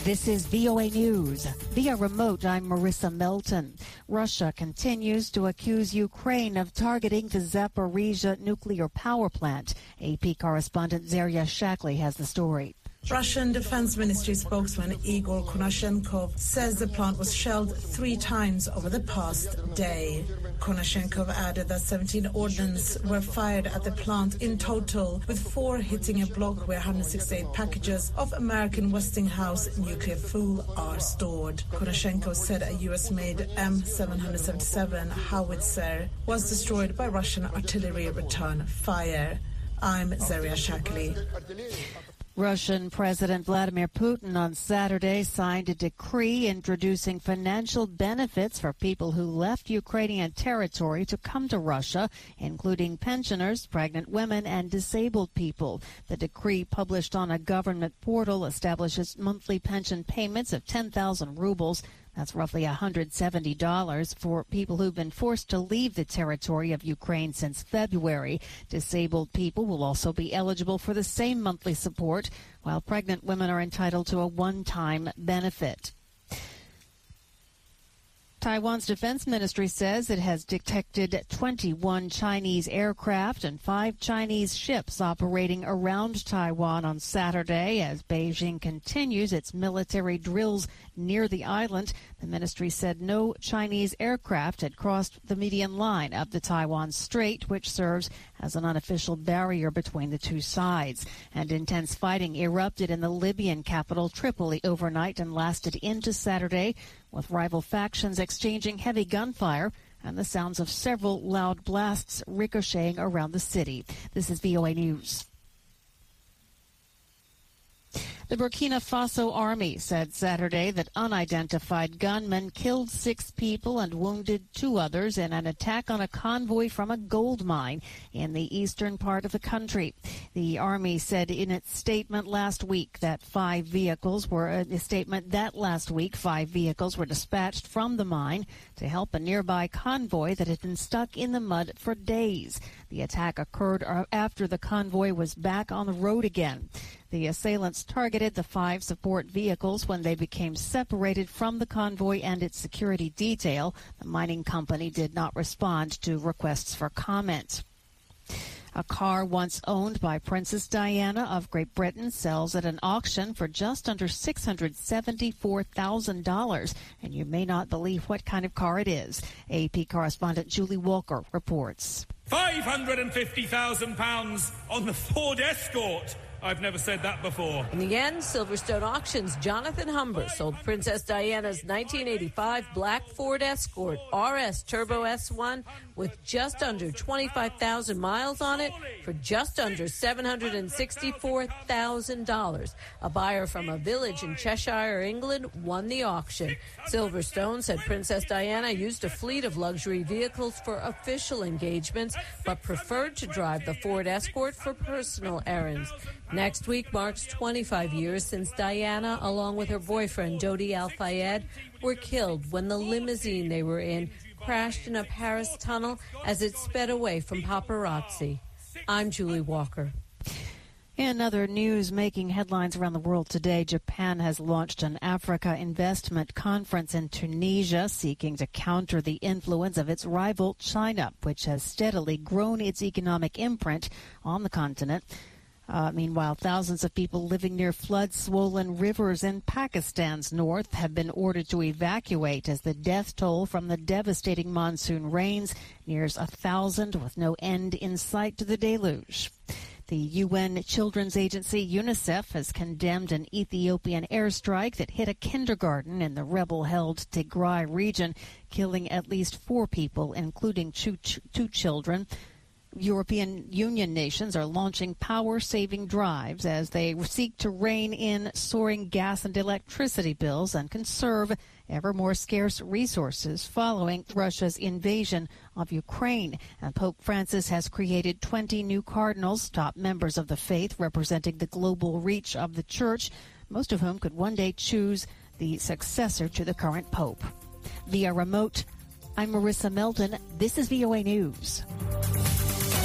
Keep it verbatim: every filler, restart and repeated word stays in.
This is V O A News. Via remote, I'm Marissa Melton. Russia continues to accuse Ukraine of targeting the Zaporizhzhia nuclear power plant. A P correspondent Zarya Shakli has the story. Russian Defense Ministry spokesman Igor Konashenkov says the plant was shelled three times over the past day. Konashenkov added that seventeen ordnance were fired at the plant in total, with four hitting a block where one hundred sixty-eight packages of American Westinghouse nuclear fuel are stored. Konashenkov said a U S-made M seven seventy-seven howitzer was destroyed by Russian artillery return fire. I'm Zarya Shakli. Russian President Vladimir Putin on Saturday signed a decree introducing financial benefits for people who left Ukrainian territory to come to Russia, including pensioners, pregnant women, and disabled people. The decree, published on a government portal, establishes monthly pension payments of ten thousand rubles. That's roughly one hundred seventy dollars for people who've been forced to leave the territory of Ukraine since February. Disabled people will also be eligible for the same monthly support, while pregnant women are entitled to a one-time benefit. Taiwan's defense ministry says it has detected twenty-one Chinese aircraft and five Chinese ships operating around Taiwan on Saturday as Beijing continues its military drills near the island. The ministry said no Chinese aircraft had crossed the median line of the Taiwan Strait, which serves as an unofficial barrier between the two sides. And intense fighting erupted in the Libyan capital Tripoli overnight and lasted into Saturday, with rival factions exchanging heavy gunfire and the sounds of several loud blasts ricocheting around the city. This is V O A News. The Burkina Faso Army said Saturday that unidentified gunmen killed six people and wounded two others in an attack on a convoy from a gold mine in the eastern part of the country. The Army said in its statement last week that five vehicles were a statement that last week five vehicles were dispatched from the mine to help a nearby convoy that had been stuck in the mud for days. The attack occurred after the convoy was back on the road again. The assailants targeted the five support vehicles when they became separated from the convoy and its security detail. The mining company did not respond to requests for comment. A car once owned by Princess Diana of Great Britain sells at an auction for just under six hundred seventy-four thousand dollars, and you may not believe what kind of car it is. A P correspondent Julie Walker reports. five hundred fifty thousand pounds on the Ford Escort. I've never said that before. In the end, Silverstone Auctions' Jonathan Humber sold Princess Diana's nineteen eighty-five black Ford Escort R S Turbo S one with just under twenty-five thousand miles on it for just under seven hundred sixty-four thousand dollars. A buyer from a village in Cheshire, England, won the auction. Silverstone said Princess Diana used a fleet of luxury vehicles for official engagements, but preferred to drive the Ford Escort for personal errands. Next week marks twenty-five years since Diana, along with her boyfriend Dodi Al-Fayed, were killed when the limousine they were in crashed in a Paris tunnel as it sped away from paparazzi. I'm Julie Walker. In other news making headlines around the world today, Japan has launched an Africa investment conference in Tunisia seeking to counter the influence of its rival China, which has steadily grown its economic imprint on the continent. Uh, meanwhile, thousands of people living near flood-swollen rivers in Pakistan's north have been ordered to evacuate as the death toll from the devastating monsoon rains nears a thousand, with no end in sight to the deluge. The U N Children's Agency UNICEF has condemned an Ethiopian airstrike that hit a kindergarten in the rebel-held Tigray region, killing at least four people, including two, ch- two children. European Union nations are launching power-saving drives as they seek to rein in soaring gas and electricity bills and conserve ever more scarce resources following Russia's invasion of Ukraine. And Pope Francis has created twenty new cardinals, top members of the faith representing the global reach of the church, most of whom could one day choose the successor to the current pope. Via remote, I'm Marissa Melton. This is V O A News.